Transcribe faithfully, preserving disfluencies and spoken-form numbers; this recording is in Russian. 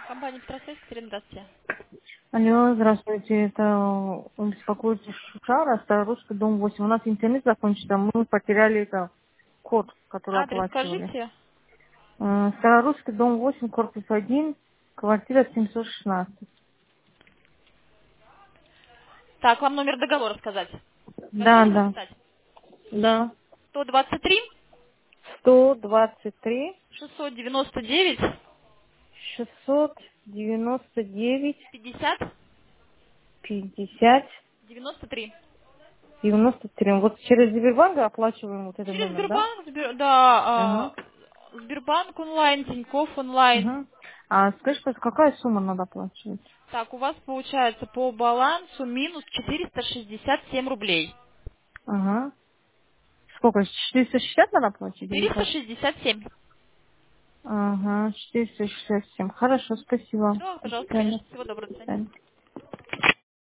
Компания Петросвязь, Катерина, здравствуйте. Алло, здравствуйте. Это э, беспокоит Шушара, Старорусский, дом восемь. У нас интернет закончился, мы потеряли это код, который Адрес оплачивали. скажите. Э, Старорусский, дом восемь, корпус один, квартира семьсот шестнадцать. Так, вам номер договора сказать. Да, Готовы да. записать? Да. сто двадцать три Сто двадцать три шестьсот девяносто девять шестьсот девяносто девять пятьдесят пятьдесят девяносто три. девяносто три. Вот через Сбербанк оплачиваем вот этот Через номер, да? Сбербанк, Сбер- да, Ага. а, Сбербанк онлайн, Тинькофф онлайн. Угу. А скажи, пожалуйста, какая сумма надо оплачивать? Так, у вас получается по балансу минус четыреста шестьдесят семь рублей. Ага. Сколько? четыреста шестьдесят надо платить или четыреста как? шестьдесят семь. Ага, четыреста шестьдесят семь. Хорошо, спасибо. Все, До пожалуйста, свидания. конечно. Всего доброго, до До свидания. свидания.